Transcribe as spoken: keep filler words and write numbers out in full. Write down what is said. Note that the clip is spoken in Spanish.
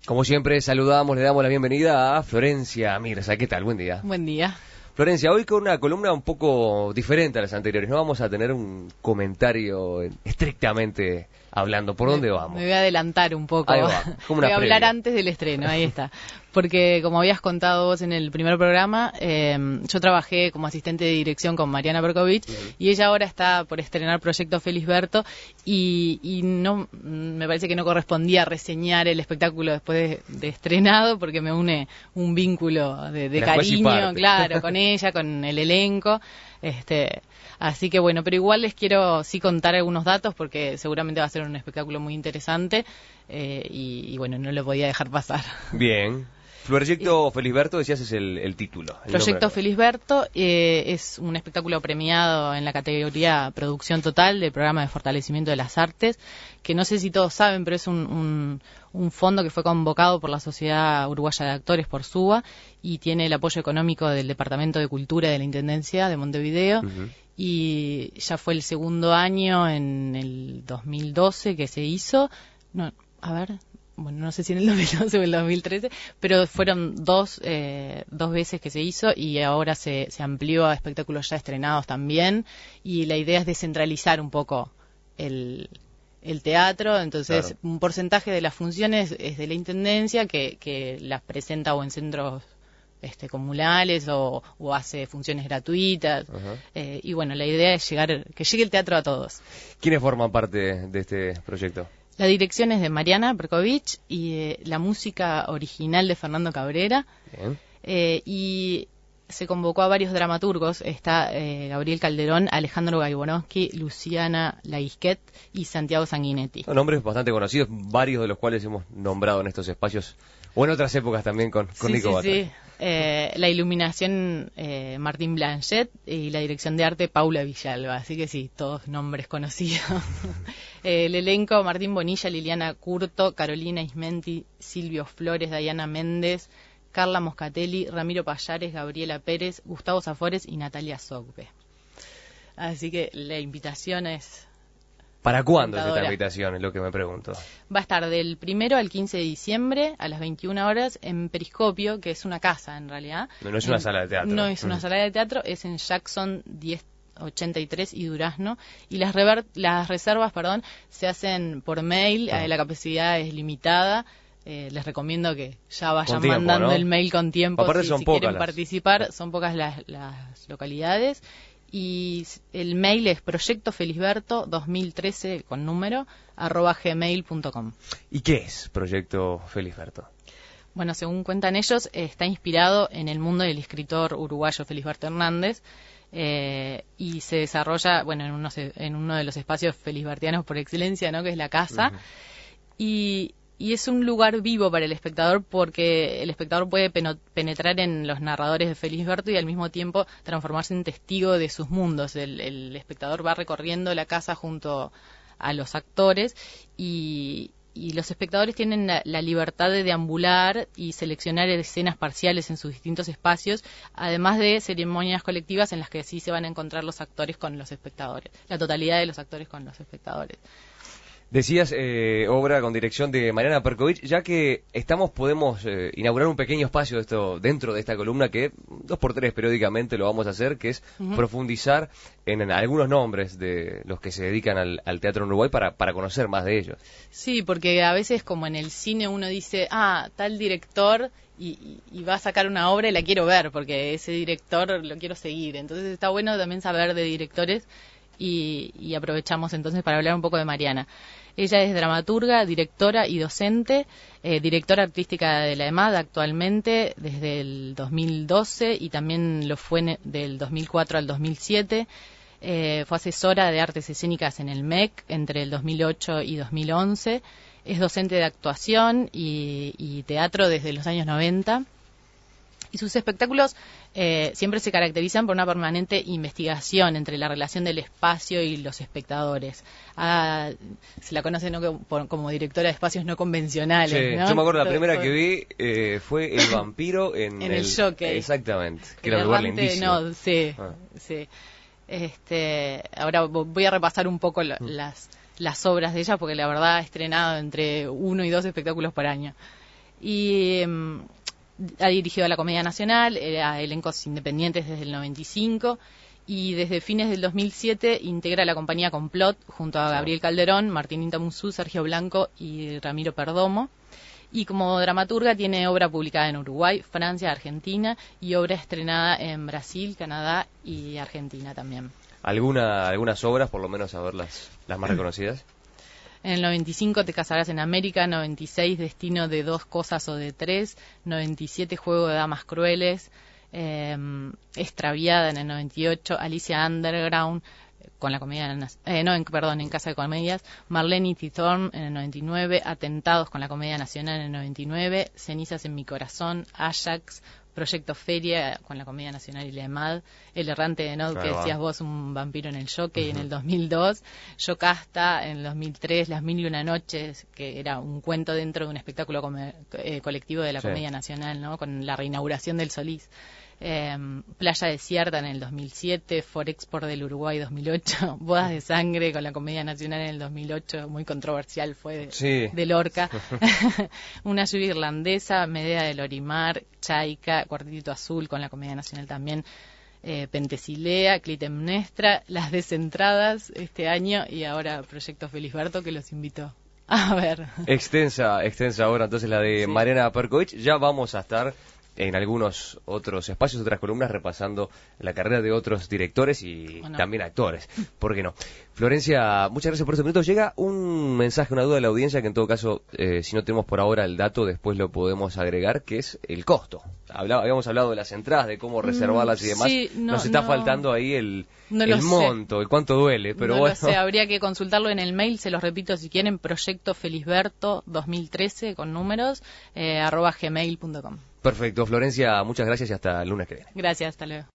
Como siempre, saludamos, le damos la bienvenida a Florencia Mirza. ¿Qué tal? Buen día. Buen día. Florencia, hoy con una columna un poco diferente a las anteriores. No vamos a tener un comentario estrictamente hablando. ¿Por dónde vamos? Me voy a adelantar un poco. Ahí va, como una voy a hablar previa. antes del estreno, ahí está. Porque como habías contado vos en el primer programa, eh, yo trabajé como asistente de dirección con Mariana Berkovich, uh-huh. y ella ahora está por estrenar Proyecto Felisberto y, y no me parece que no correspondía reseñar el espectáculo después de, de estrenado porque me une un vínculo de, de cariño, claro, con ella, con el elenco. Este, así que bueno, pero igual les quiero sí contar algunos datos porque seguramente va a ser un espectáculo muy interesante eh, y, y bueno, no lo podía dejar pasar. Bien. Proyecto Felisberto, decías, es el, el título. El Proyecto Felisberto eh, es un espectáculo premiado en la categoría Producción Total del Programa de Fortalecimiento de las Artes, que no sé si todos saben, pero es un, un, un fondo que fue convocado por la Sociedad Uruguaya de Actores, por SUBA, y tiene el apoyo económico del Departamento de Cultura de la Intendencia de Montevideo, uh-huh. y ya fue el segundo año, en el dos mil doce, que se hizo. No, a ver... bueno, no sé si en el dos mil doce o el dos mil trece, pero fueron dos eh, dos veces que se hizo y ahora se, se amplió a espectáculos ya estrenados también, y la idea es descentralizar un poco el, el teatro, entonces claro. Un porcentaje de las funciones es de la Intendencia que, que las presenta o en centros este, comunales o, o hace funciones gratuitas, uh-huh. eh, y bueno, la idea es llegar que llegue el teatro a todos. ¿Quiénes forman parte de este proyecto? La dirección es de Mariana Berkovich y eh, la música original de Fernando Cabrera. Eh, y se convocó a varios dramaturgos. Está eh, Gabriel Calderón, Alejandro Gaibonovsky, Luciana Laguisquet y Santiago Sanguinetti. Son nombres bastante conocidos, varios de los cuales hemos nombrado en estos espacios o en otras épocas también con, con sí, Nico sí, Batalla. Sí. Eh, la iluminación eh, Martín Blanchet y la dirección de arte Paula Villalba, así que sí, todos nombres conocidos. eh, el elenco: Martín Bonilla, Liliana Curto, Carolina Ismenti, Silvio Flores, Dayana Méndez, Carla Moscatelli, Ramiro Payares, Gabriela Pérez, Gustavo Zafores y Natalia Sogbe. Así que la invitación es... ¿Para cuándo es esta invitación? Es lo que me pregunto. Va a estar del primero al quince de diciembre a las veintiuna horas en Periscopio, que es una casa en realidad. No, no es una en, sala de teatro. No es una mm. sala de teatro, es en Jackson diez ochenta y tres y Durazno. Y las, rever, las reservas perdón, se hacen por mail, ah. eh, la capacidad es limitada. Eh, les recomiendo que ya vayan tiempo, mandando ¿no? el mail con tiempo. Aparte si, son si pocas quieren las... participar, son pocas las, las localidades. Y el mail es proyectofelisberto dos mil trece con número arroba gmail punto com. ¿Y qué es Proyecto Felisberto? Bueno, según cuentan ellos, está inspirado en el mundo del escritor uruguayo Felisberto Hernández, eh, y se desarrolla, bueno, en, unos, en uno de los espacios felisbertianos por excelencia, ¿no? Que es la casa. Uh-huh. y Y es un lugar vivo para el espectador porque el espectador puede peno- penetrar en los narradores de Felisberto y al mismo tiempo transformarse en testigo de sus mundos. El, el espectador va recorriendo la casa junto a los actores y, y los espectadores tienen la, la libertad de deambular y seleccionar escenas parciales en sus distintos espacios, además de ceremonias colectivas en las que sí se van a encontrar los actores con los espectadores, la totalidad de los actores con los espectadores. Decías, eh, obra con dirección de Mariana Berkovich, ya que estamos, podemos eh, inaugurar un pequeño espacio de esto dentro de esta columna que dos por tres periódicamente lo vamos a hacer, que es uh-huh. profundizar en, en algunos nombres de los que se dedican al, al teatro en Uruguay para, para conocer más de ellos. Sí, porque a veces como en el cine uno dice, ah, tal director y, y, y va a sacar una obra y la quiero ver porque ese director lo quiero seguir. Entonces está bueno también saber de directores. Y, y aprovechamos entonces para hablar un poco de Mariana. Ella es dramaturga, directora y docente, eh, directora artística de la EMAD actualmente desde el dos mil doce y también lo fue en, del dos mil cuatro al dos mil siete. Eh, fue asesora de artes escénicas en el M E C entre el dos mil ocho y dos mil once. Es docente de actuación y, y teatro desde los años noventa. Y sus espectáculos eh, siempre se caracterizan por una permanente investigación entre la relación del espacio y los espectadores. Ah, se la conoce, ¿no?, como, como directora de espacios no convencionales. Sí, ¿no? yo me acuerdo, la Todo, primera todo. que vi eh, fue El vampiro en, en el, el Jockey. Exactamente, que el era un lugar errante, lindísimo. No, sí, ah. sí. Este, ahora voy a repasar un poco lo, mm. las, las obras de ella, porque la verdad ha estrenado entre uno y dos espectáculos por año. Y um, ha dirigido la Comedia Nacional, era elencos independientes desde el noventa y cinco, y desde fines del dos mil siete integra la compañía Complot junto a Gabriel Calderón, Martín Intamuzú, Sergio Blanco y Ramiro Perdomo. Y como dramaturga tiene obra publicada en Uruguay, Francia, Argentina y obra estrenada en Brasil, Canadá y Argentina también. ¿Alguna, algunas obras, por lo menos a ver las, las más reconocidas? En el noventa y cinco Te casarás en América, noventa y seis Destino de dos cosas o de tres, noventa y siete Juego de damas crueles, eh, Extraviada en el noventa y ocho, Alicia Underground con la comedia, eh, no, en, perdón, en Casa de Comedias, Marlene y Tithorn en el noventa y nueve, Atentados con la Comedia Nacional en el noventa y nueve, Cenizas en mi corazón, Ajax, Proyecto Feria con la Comedia Nacional y la EMAD, El errante de Nod, que decías vos, un vampiro en el Jockey, uh-huh. en el dos mil dos, Yocasta en el dos mil tres, Las mil y una noches, que era un cuento dentro de un espectáculo come, eh, colectivo de la sí. Comedia Nacional, ¿no? Con la reinauguración del Solís. Eh, Playa Desierta en el dos mil siete, Forexport del Uruguay dos mil ocho, Bodas de Sangre con la Comedia Nacional en el dos mil ocho, muy controversial fue de, sí. de Lorca, Una lluvia irlandesa, Medea del Orimar, Chaica, Cuartito Azul con la Comedia Nacional también, eh, Pentesilea, Clitemnestra, Las Descentradas este año y ahora Proyecto Felisberto, que los invito a ver. Extensa, extensa obra entonces la de sí. Mariana Perkovich. Ya vamos a estar en algunos otros espacios, otras columnas, repasando la carrera de otros directores y no. también actores. ¿Por qué no? Florencia, muchas gracias por este minuto. Llega un mensaje, una duda de la audiencia, que en todo caso, eh, si no tenemos por ahora el dato, después lo podemos agregar, que es el costo. Hablaba, habíamos hablado de las entradas, de cómo reservarlas y demás. Sí, no, Nos está no, faltando ahí el, no el monto, sé. el cuánto duele, pero no bueno. Lo sé, habría que consultarlo en el mail, se los repito si quieren, Proyecto Felisberto dos mil trece con números, eh, arroba gmail punto com. Perfecto, Florencia, muchas gracias y hasta el lunes que viene. Gracias, hasta luego.